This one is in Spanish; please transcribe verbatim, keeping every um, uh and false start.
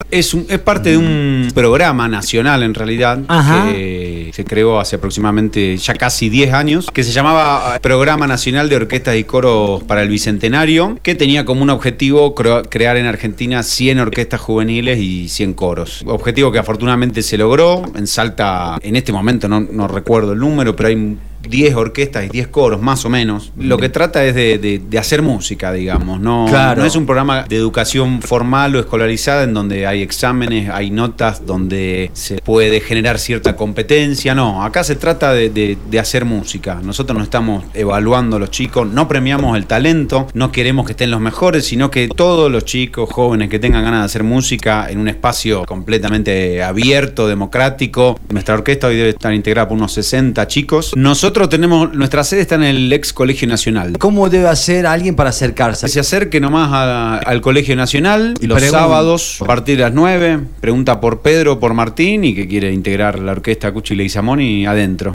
Es, un, es parte de un programa nacional, en realidad, Ajá. que se creó hace aproximadamente ya casi diez años, que se llamaba Programa Nacional de Orquestas y Coros para el Bicentenario, que tenía como un objetivo cre- crear en Argentina cien orquestas juveniles y cien coros. Objetivo que afortunadamente se logró. En Salta, en este momento no, no recuerdo el número, pero hay diez orquestas y diez coros, más o menos. Lo que trata es de, de, de hacer música, digamos. No, Claro. no es un programa de educación formal o escolarizada en donde hay exámenes, hay notas, donde se puede generar cierta competencia. No, acá se trata de, de, de hacer música. Nosotros no estamos evaluando a los chicos, no premiamos el talento, no queremos que estén los mejores, sino que todos los chicos jóvenes que tengan ganas de hacer música en un espacio completamente abierto, democrático. Nuestra orquesta hoy debe estar integrada por unos sesenta chicos. Nosotros tenemos, nuestra sede está en el ex Colegio Nacional. ¿Cómo debe hacer alguien para acercarse? Se acerque nomás a- al Colegio Nacional Y los pregunta. sábados a partir de las nueve, pregunta por Pedro o por Martín y que quiere integrar la orquesta Cuchi Leguizamón y adentro.